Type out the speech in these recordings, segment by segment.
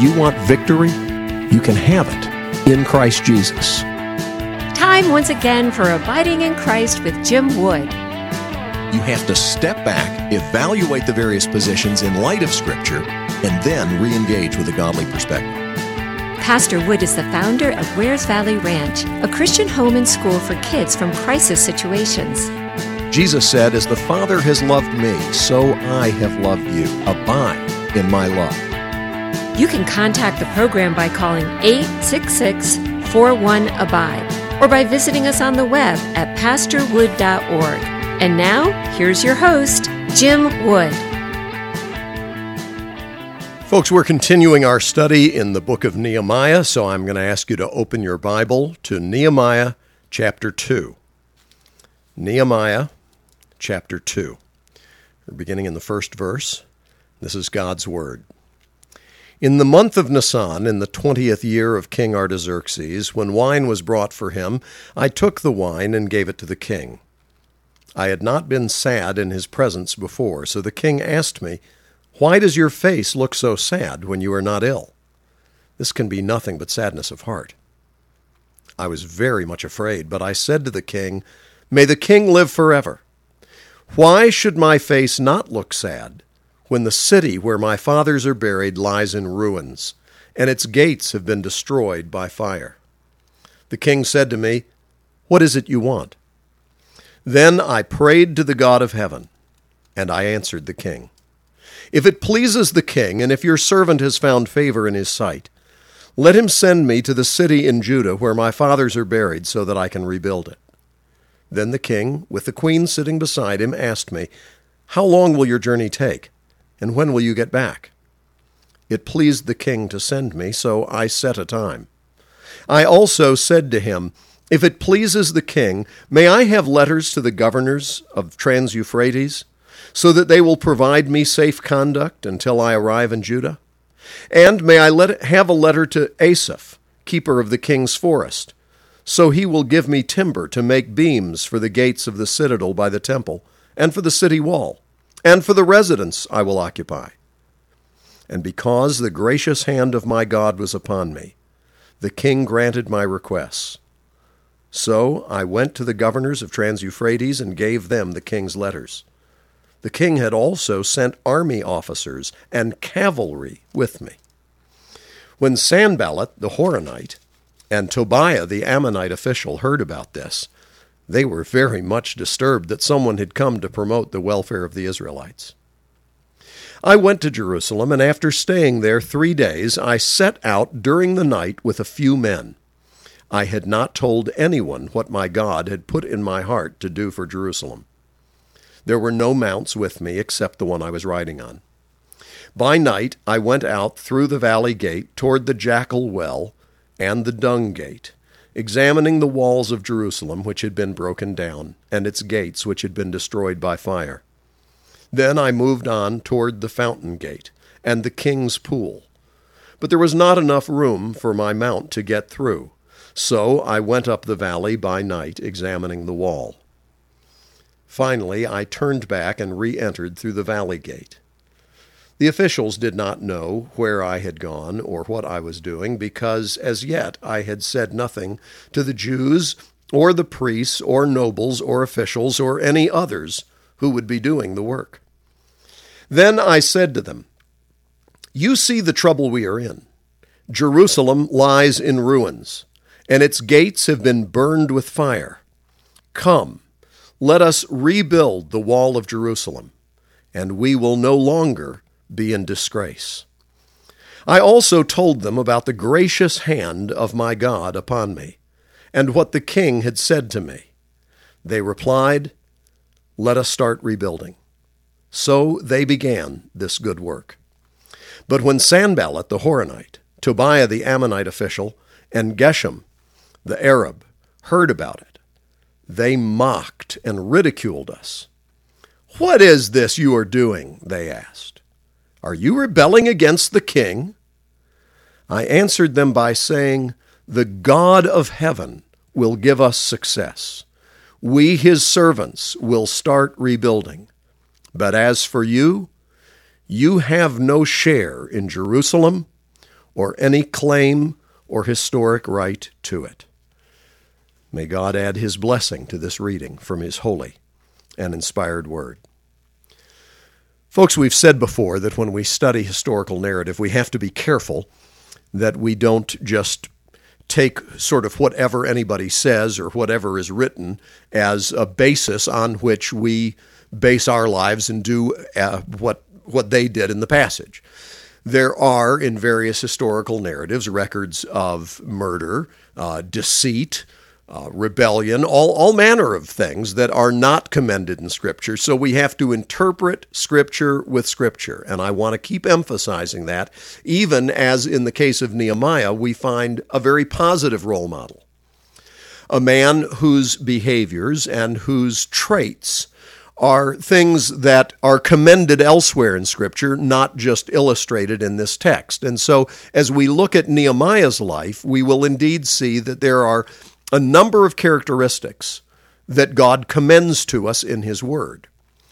you want victory? You can have it in Christ Jesus. Time once again for Abiding in Christ with Jim Wood. You have to step back, evaluate the various positions in light of Scripture, and then re-engage with a godly perspective. Pastor Wood is the founder of Wares Valley Ranch, a Christian home and school for kids from crisis situations. Jesus said, "As the Father has loved me, so I have loved you. Abide in my love." You can contact the program by calling 866-41-ABIDE or by visiting us on the web at pastorwood.org. And now, here's your host, Jim Wood. Folks, we're continuing our study in the book of Nehemiah, so I'm going to ask you to open your Bible to Nehemiah chapter 2. Nehemiah chapter 2. We're beginning in the first verse. This is God's Word. In the month of Nisan, in the 20th year of King Artaxerxes, when wine was brought for him, I took the wine and gave it to the king. I had not been sad in his presence before, so the king asked me, "Why does your face look so sad when you are not ill? This can be nothing but sadness of heart." I was very much afraid, but I said to the king, "May the king live forever. Why should my face not look sad when the city where my fathers are buried lies in ruins, and its gates have been destroyed by fire?" The king said to me, "What is it you want?" Then I prayed to the God of heaven, and I answered the king, "If it pleases the king, and if your servant has found favor in his sight, let him send me to the city in Judah where my fathers are buried, so that I can rebuild it." Then the king, with the queen sitting beside him, asked me, "How long will your journey take, and when will you get back?" It pleased the king to send me, so I set a time. I also said to him, "If it pleases the king, may I have letters to the governors of Trans-Euphrates, so that they will provide me safe conduct until I arrive in Judah? And may I have a letter to Asaph, keeper of the king's forest, so he will give me timber to make beams for the gates of the citadel by the temple, and for the city wall, and for the residence I will occupy." And because the gracious hand of my God was upon me, the king granted my requests. So I went to the governors of Trans-Euphrates and gave them the king's letters. The king had also sent army officers and cavalry with me. When Sanballat the Horonite and Tobiah the Ammonite official heard about this, they were very much disturbed that someone had come to promote the welfare of the Israelites. I went to Jerusalem, and after staying there 3 days, I set out during the night with a few men. I had not told anyone what my God had put in my heart to do for Jerusalem. There were no mounts with me except the one I was riding on. By night I went out through the valley gate toward the Jackal Well and the Dung Gate, examining the walls of Jerusalem which had been broken down, and its gates which had been destroyed by fire. Then I moved on toward the Fountain Gate and the King's Pool. But there was not enough room for my mount to get through, so I went up the valley by night, examining the wall. Finally, I turned back and re-entered through the valley gate. The officials did not know where I had gone or what I was doing, because as yet I had said nothing to the Jews or the priests or nobles or officials or any others who would be doing the work. Then I said to them, "You see the trouble we are in. Jerusalem lies in ruins, and its gates have been burned with fire. Come, let us rebuild the wall of Jerusalem, and we will no longer be in disgrace." I also told them about the gracious hand of my God upon me, and what the king had said to me. They replied, "Let us start rebuilding." So they began this good work. But when Sanballat the Horonite, Tobiah the Ammonite official, and Geshem the Arab heard about it, they mocked and ridiculed us. "What is this you are doing?" they asked. "Are you rebelling against the king?" I answered them by saying, "The God of heaven will give us success. We, his servants, will start rebuilding. But as for you, you have no share in Jerusalem or any claim or historic right to it. May God add his blessing to this reading from his holy and inspired word. Folks, we've said before that when we study historical narrative, we have to be careful that we don't just take sort of whatever anybody says or whatever is written as a basis on which we base our lives and do what they did in the passage. There are, in various historical narratives, records of murder, deceit, rebellion, all manner of things that are not commended in Scripture. So we have to interpret Scripture with Scripture. And I want to keep emphasizing that, even as in the case of Nehemiah, we find a very positive role model. A man whose behaviors and whose traits are things that are commended elsewhere in Scripture, not just illustrated in this text. And so as we look at Nehemiah's life, we will indeed see that there are a number of characteristics that God commends to us in his word.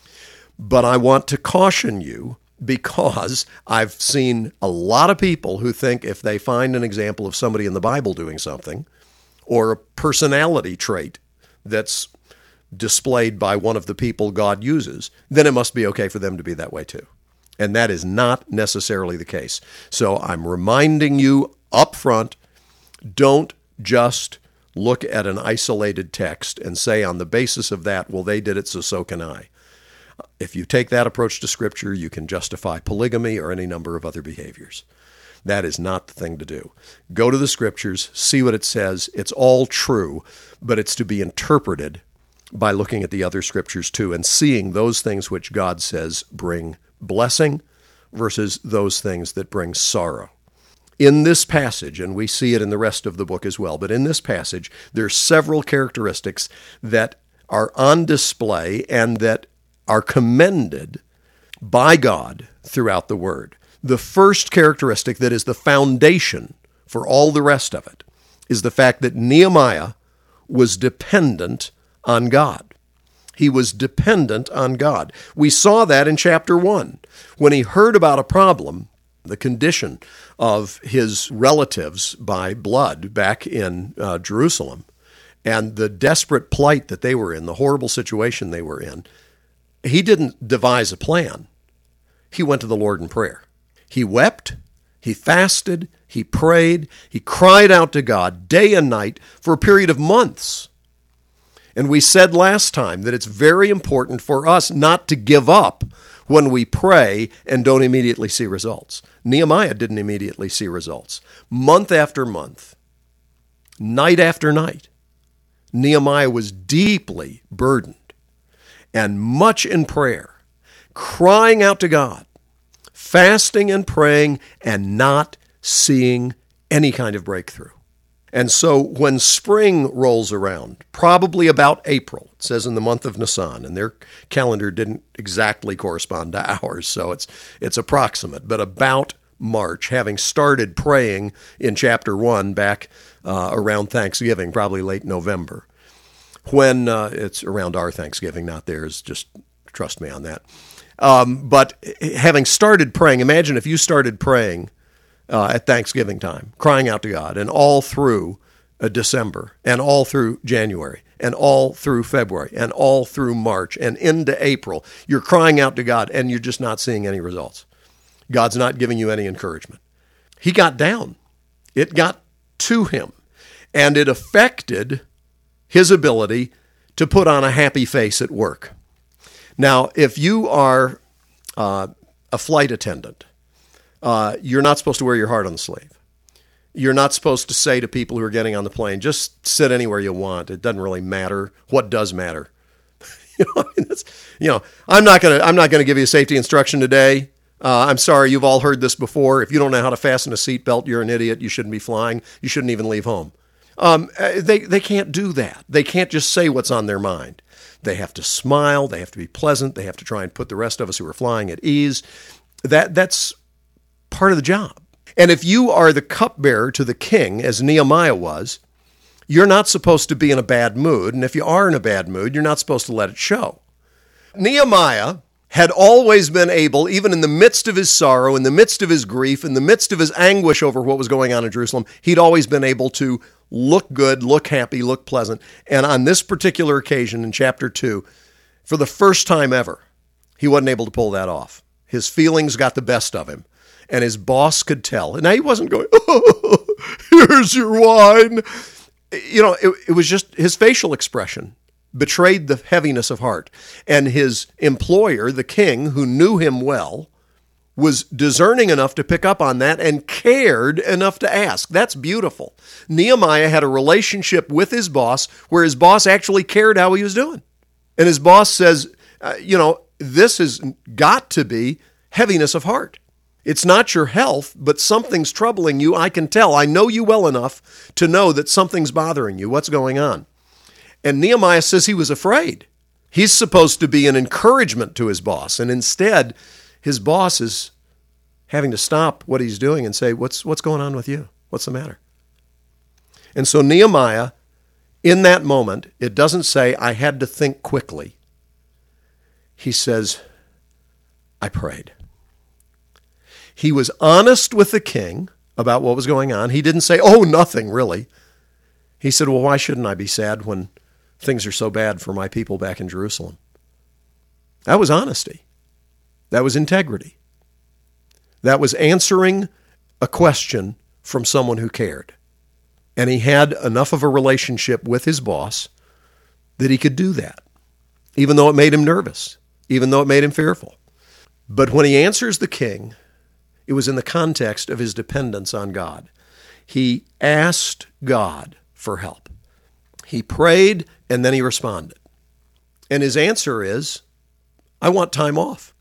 But I want to caution you, because I've seen a lot of people who think if they find an example of somebody in the Bible doing something, or a personality trait that's displayed by one of the people God uses, then it must be okay for them to be that way too. And that is not necessarily the case. So I'm reminding you up front, don't just look at an isolated text and say on the basis of that, well, they did it, so can I. If you take that approach to Scripture, you can justify polygamy or any number of other behaviors. That is not the thing to do. Go to the Scriptures, see what it says. It's all true, but it's to be interpreted by looking at the other Scriptures too and seeing those things which God says bring blessing versus those things that bring sorrow. In this passage, and we see it in the rest of the book as well, but in this passage, there are several characteristics that are on display and that are commended by God throughout the Word. The first characteristic that is the foundation for all the rest of it is the fact that Nehemiah was dependent on God. He was dependent on God. We saw that in chapter 1. When he heard about a problem, the condition of his relatives by blood back in Jerusalem, and the desperate plight that they were in, the horrible situation they were in, he didn't devise a plan. He went to the Lord in prayer. He wept, he fasted, he prayed, he cried out to God day and night for a period of months. And we said last time that it's very important for us not to give up when we pray and don't immediately see results. Nehemiah didn't immediately see results. Month after month, night after night, Nehemiah was deeply burdened and much in prayer, crying out to God, fasting and praying, and not seeing any kind of breakthrough. And so when spring rolls around, probably about April, it says in the month of Nisan, and their calendar didn't exactly correspond to ours, so it's approximate, but about March, having started praying in chapter 1 back around Thanksgiving, probably late November, when it's around our Thanksgiving, not theirs, just trust me on that. But having started praying, imagine if you started praying at Thanksgiving time, crying out to God, and all through December, and all through January, and all through February, and all through March, and into April. You're crying out to God, and you're just not seeing any results. God's not giving you any encouragement. He got down. It got to him, and it affected his ability to put on a happy face at work. Now, if you are a flight attendant, you're not supposed to wear your heart on the sleeve. You're not supposed to say to people who are getting on the plane, just sit anywhere you want. It doesn't really matter. What does matter? I'm not gonna give you a safety instruction today. I'm sorry, you've all heard this before. If you don't know how to fasten a seatbelt, you're an idiot. You shouldn't be flying. You shouldn't even leave home. They can't do that. They can't just say what's on their mind. They have to smile. They have to be pleasant. They have to try and put the rest of us who are flying at ease. That's part of the job. And if you are the cupbearer to the king, as Nehemiah was, you're not supposed to be in a bad mood. And if you are in a bad mood, you're not supposed to let it show. Nehemiah had always been able, even in the midst of his sorrow, in the midst of his grief, in the midst of his anguish over what was going on in Jerusalem, he'd always been able to look good, look happy, look pleasant. And on this particular occasion in chapter 2, for the first time ever, he wasn't able to pull that off. His feelings got the best of him, and his boss could tell. And now he wasn't going, "Oh, here's your wine." It was just his facial expression betrayed the heaviness of heart. And his employer, the king, who knew him well, was discerning enough to pick up on that and cared enough to ask. That's beautiful. Nehemiah had a relationship with his boss where his boss actually cared how he was doing. And his boss says, this has got to be heaviness of heart. It's not your health, but something's troubling you. I can tell. I know you well enough to know that something's bothering you. What's going on? And Nehemiah says he was afraid. He's supposed to be an encouragement to his boss. And instead, his boss is having to stop what he's doing and say, what's going on with you? What's the matter? And so Nehemiah, in that moment, it doesn't say, I had to think quickly. He says, I prayed. He was honest with the king about what was going on. He didn't say, oh, nothing, really. He said, well, why shouldn't I be sad when things are so bad for my people back in Jerusalem? That was honesty. That was integrity. That was answering a question from someone who cared. And he had enough of a relationship with his boss that he could do that, even though it made him nervous, even though it made him fearful. But when he answers the king, it was in the context of his dependence on God. He asked God for help. He prayed, and then he responded. And his answer is, I want time off.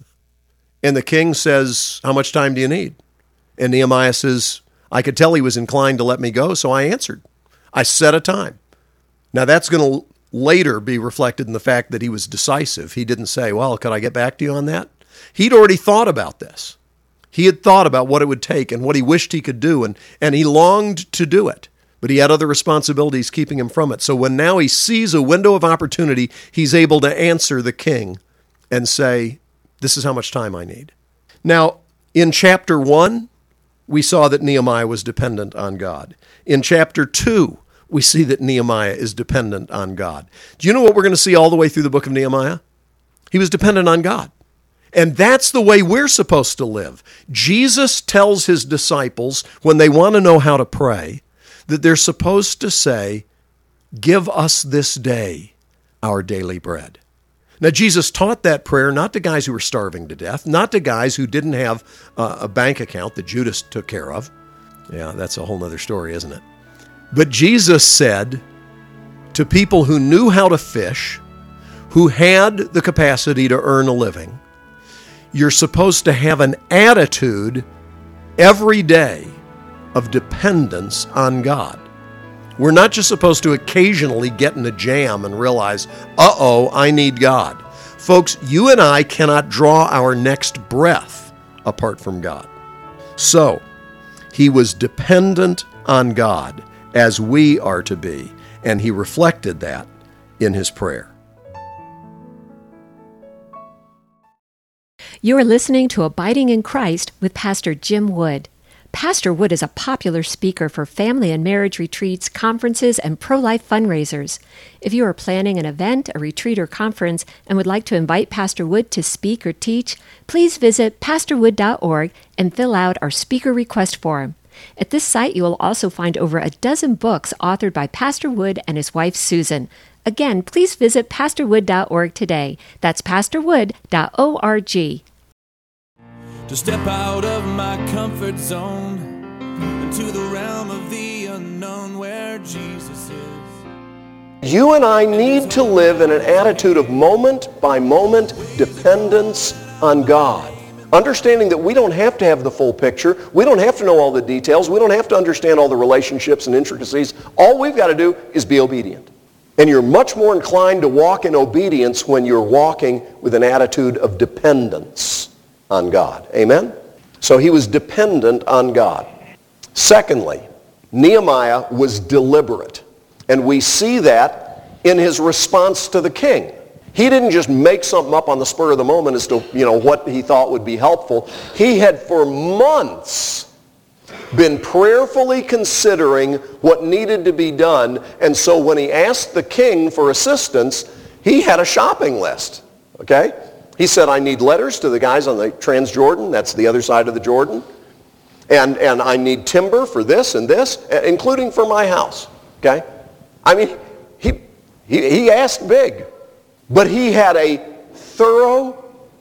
And the king says, how much time do you need? And Nehemiah says, I could tell he was inclined to let me go, so I answered. I set a time. Now that's going to later be reflected in the fact that he was decisive. He didn't say, well, could I get back to you on that? He'd already thought about this. He had thought about what it would take and what he wished he could do, and he longed to do it. But he had other responsibilities keeping him from it. So when now he sees a window of opportunity, he's able to answer the king and say, this is how much time I need. Now, in chapter 1, we saw that Nehemiah was dependent on God. In chapter 2, we see that Nehemiah is dependent on God. Do you know what we're going to see all the way through the book of Nehemiah? He was dependent on God. And that's the way we're supposed to live. Jesus tells his disciples, when they want to know how to pray, that they're supposed to say, give us this day our daily bread. Now, Jesus taught that prayer not to guys who were starving to death, not to guys who didn't have a bank account that Judas took care of. Yeah, that's a whole other story, isn't it? But Jesus said to people who knew how to fish, who had the capacity to earn a living, you're supposed to have an attitude every day of dependence on God. We're not just supposed to occasionally get in a jam and realize, I need God. Folks, you and I cannot draw our next breath apart from God. So, he was dependent on God as we are to be, and he reflected that in his prayer. You are listening to Abiding in Christ with Pastor Jim Wood. Pastor Wood is a popular speaker for family and marriage retreats, conferences, and pro-life fundraisers. If you are planning an event, a retreat, or conference and would like to invite Pastor Wood to speak or teach, please visit pastorwood.org and fill out our speaker request form. At this site, you will also find over a dozen books authored by Pastor Wood and his wife, Susan. Again, please visit pastorwood.org today. That's pastorwood.org. To step out of my comfort zone into the realm of the unknown where Jesus is. You and I need to live in an attitude of moment by moment dependence on God. Understanding that we don't have to have the full picture. We don't have to know all the details. We don't have to understand all the relationships and intricacies. All we've got to do is be obedient. And you're much more inclined to walk in obedience when you're walking with an attitude of dependence on God. Amen? So he was dependent on God. Secondly, Nehemiah was deliberate. And we see that in his response to the king. He didn't just make something up on the spur of the moment as to, what he thought would be helpful. He had for months been prayerfully considering what needed to be done. And so when he asked the king for assistance, he had a shopping list. Okay? He said, I need letters to the guys on the Transjordan. That's the other side of the Jordan. And I need timber for this and this, including for my house. Okay? I mean, he asked big. But he had a thorough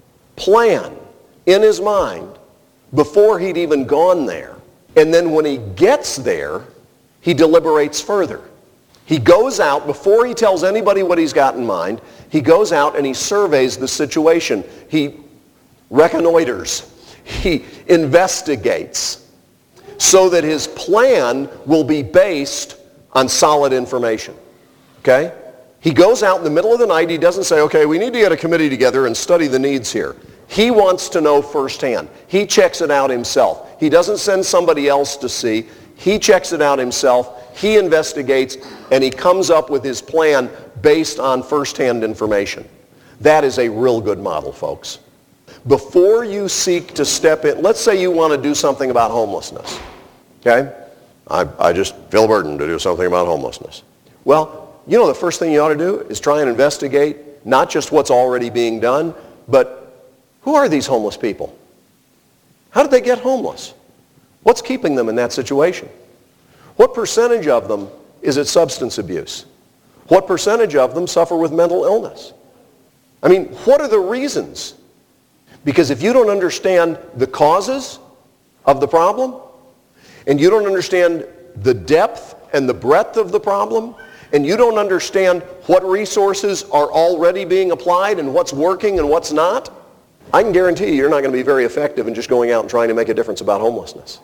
plan in his mind before he'd even gone there. And then when he gets there, he deliberates further. He goes out, before he tells anybody what he's got in mind, he goes out and he surveys the situation. He reconnoiters. He investigates so that his plan will be based on solid information. Okay? He goes out in the middle of the night. He doesn't say, okay, we need to get a committee together and study the needs here. He wants to know firsthand. He checks it out himself. He doesn't send somebody else to see. He checks it out himself. He investigates, and he comes up with his plan based on firsthand information. That is a real good model, folks. Before you seek to step in, let's say you want to do something about homelessness. Okay? I just feel a burden to do something about homelessness. Well, the first thing you ought to do is try and investigate not just what's already being done, but who are these homeless people? How did they get homeless? What's keeping them in that situation? What percentage of them is it substance abuse? What percentage of them suffer with mental illness? I mean, what are the reasons? Because if you don't understand the causes of the problem, and you don't understand the depth and the breadth of the problem, and you don't understand what resources are already being applied and what's working and what's not, I can guarantee you're not going to be very effective in just going out and trying to make a difference about homelessness.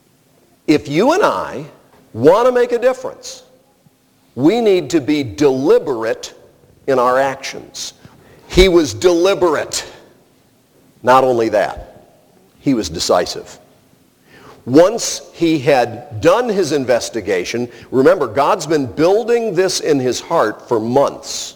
If you and I want to make a difference, we need to be deliberate in our actions. He was deliberate. Not only that, he was decisive. Once he had done his investigation, remember, God's been building this in his heart for months.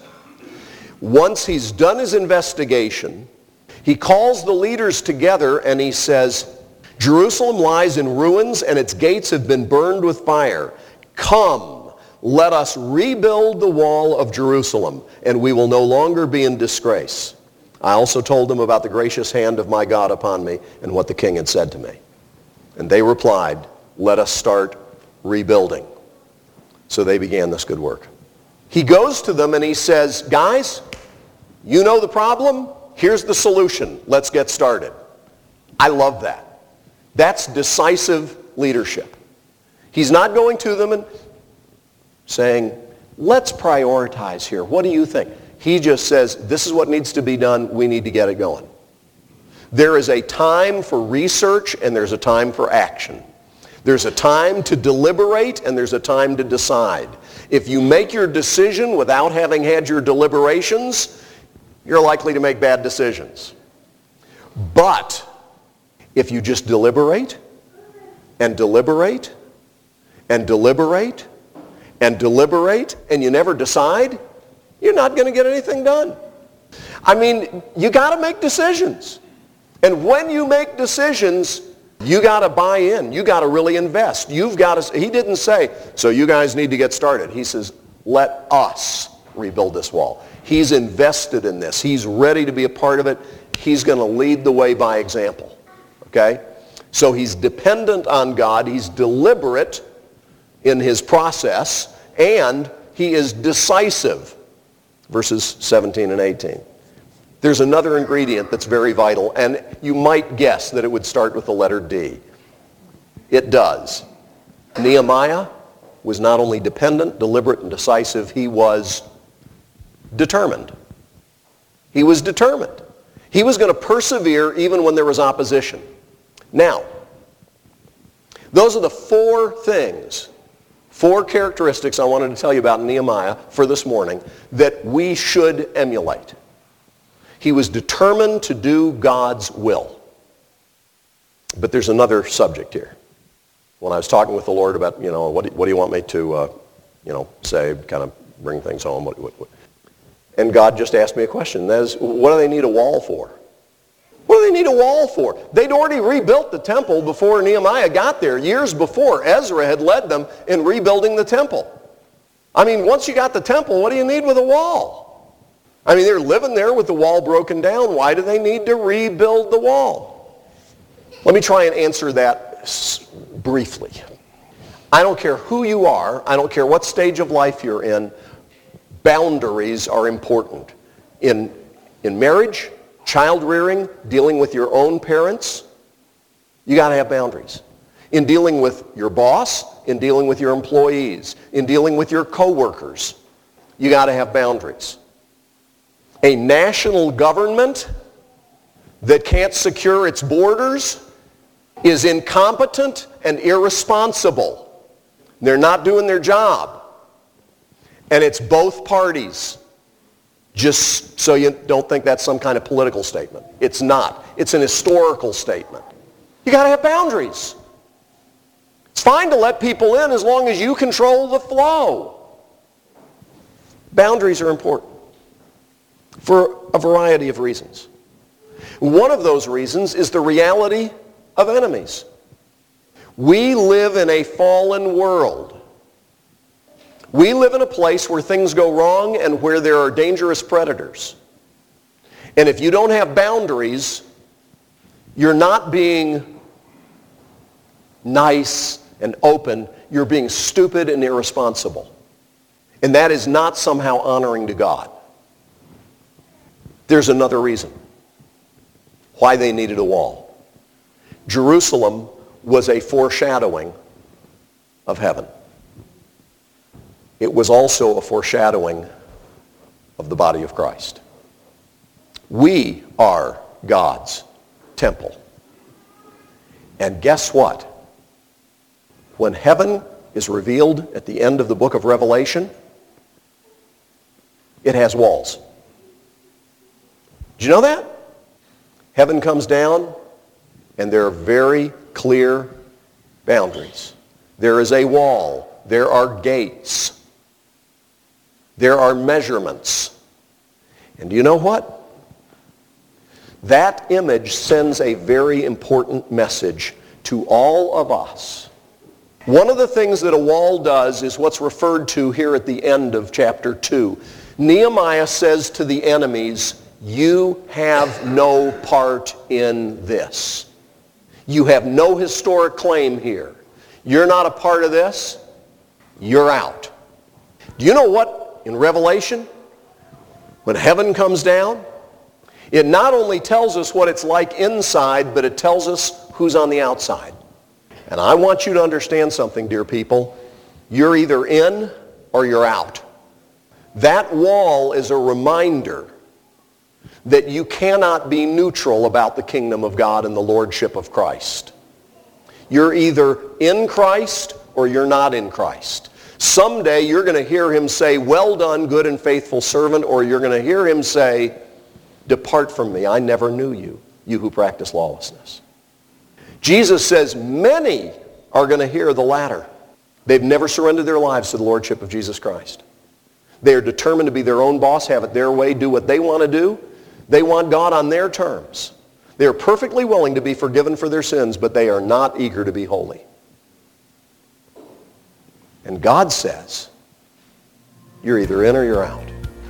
Once he's done his investigation, he calls the leaders together and he says, Jerusalem lies in ruins and its gates have been burned with fire. Come, let us rebuild the wall of Jerusalem, and we will no longer be in disgrace. I also told them about the gracious hand of my God upon me and what the king had said to me. And they replied, let us start rebuilding. So they began this good work. He goes to them and he says, guys, you know the problem? Here's the solution. Let's get started. I love that. That's decisive leadership. He's not going to them and saying, let's prioritize here. What do you think? He just says, this is what needs to be done. We need to get it going. There is a time for research and there's a time for action. There's a time to deliberate and there's a time to decide. If you make your decision without having had your deliberations, you're likely to make bad decisions. But if you just deliberate and deliberate and deliberate and deliberate and you never decide, you're not going to get anything done. I mean, you got to make decisions. And when you make decisions, you got to buy in. You got to really invest. You've got to. He didn't say, so you guys need to get started. He says, let us rebuild this wall. He's invested in this. He's ready to be a part of it. He's going to lead the way by example. Okay? So he's dependent on God. He's deliberate in his process. And he is decisive. Verses 17 and 18. There's another ingredient that's very vital, and you might guess that it would start with the letter D. It does. Nehemiah was not only dependent, deliberate, and decisive, he was determined. He was determined. He was going to persevere even when there was opposition. Now, those are the four characteristics I wanted to tell you about in Nehemiah for this morning that we should emulate. He was determined to do God's will. But there's another subject here. When I was talking with the Lord about, what do you want me to, say, kind of bring things home. And God just asked me a question. That is, what do they need a wall for? What do they need a wall for? They'd already rebuilt the temple before Nehemiah got there. Years before, Ezra had led them in rebuilding the temple. I mean, once you got the temple, what do you need with a wall? I mean, they're living there with the wall broken down. Why do they need to rebuild the wall? Let me try and answer that briefly. I don't care who you are. I don't care what stage of life you're in. Boundaries are important. In marriage, child rearing, dealing with your own parents, you got to have boundaries. In dealing with your boss, in dealing with your employees, in dealing with your coworkers, you got to have boundaries. A national government that can't secure its borders is incompetent and irresponsible. They're not doing their job. And it's both parties. Just so you don't think that's some kind of political statement. It's not. It's an historical statement. You got to have boundaries. It's fine to let people in as long as you control the flow. Boundaries are important for a variety of reasons. One of those reasons is the reality of enemies. We live in a fallen world. We live in a place where things go wrong and where there are dangerous predators. And if you don't have boundaries, you're not being nice and open. You're being stupid and irresponsible. And that is not somehow honoring to God. There's another reason why they needed a wall. Jerusalem was a foreshadowing of heaven. It was also a foreshadowing of the body of Christ. We are God's temple. And guess what? When heaven is revealed at the end of the book of Revelation, it has walls. Did you know that? Heaven comes down, and there are very clear boundaries. There is a wall. There are gates. There are measurements. And do you know what? That image sends a very important message to all of us. One of the things that a wall does is what's referred to here at the end of chapter 2. Nehemiah says to the enemies, you have no part in this. You have no historic claim here. You're not a part of this. You're out. Do you know what? In Revelation, when heaven comes down, it not only tells us what it's like inside, but it tells us who's on the outside. And I want you to understand something, dear people. You're either in or you're out. That wall is a reminder that you cannot be neutral about the kingdom of God and the lordship of Christ. You're either in Christ or you're not in Christ. Someday you're going to hear him say, well done, good and faithful servant, or you're going to hear him say, depart from me, I never knew you, you who practice lawlessness. Jesus says many are going to hear the latter. They've never surrendered their lives to the lordship of Jesus Christ. They are determined to be their own boss, have it their way, do what they want to do. They want God on their terms. They are perfectly willing to be forgiven for their sins, but they are not eager to be holy. And God says, you're either in or you're out.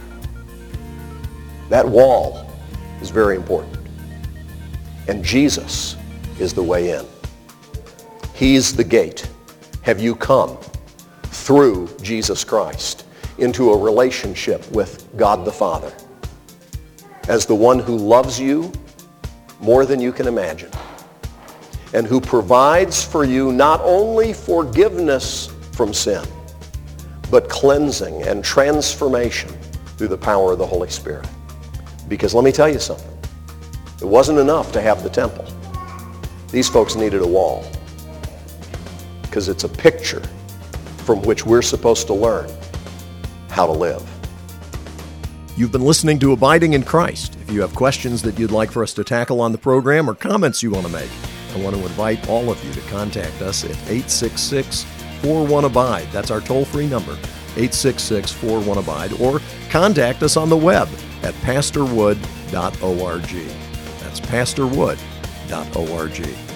That wall is very important. And Jesus is the way in. He's the gate. Have you come through Jesus Christ into a relationship with God the Father as the one who loves you more than you can imagine and who provides for you not only forgiveness from sin, but cleansing and transformation through the power of the Holy Spirit. Because let me tell you something. It wasn't enough to have the temple. These folks needed a wall. Because it's a picture from which we're supposed to learn how to live. You've been listening to Abiding in Christ. If you have questions that you'd like for us to tackle on the program or comments you want to make, I want to invite all of you to contact us at 866-41-ABIDE. That's our toll-free number, 866-41-ABIDE, or contact us on the web at pastorwood.org. That's pastorwood.org.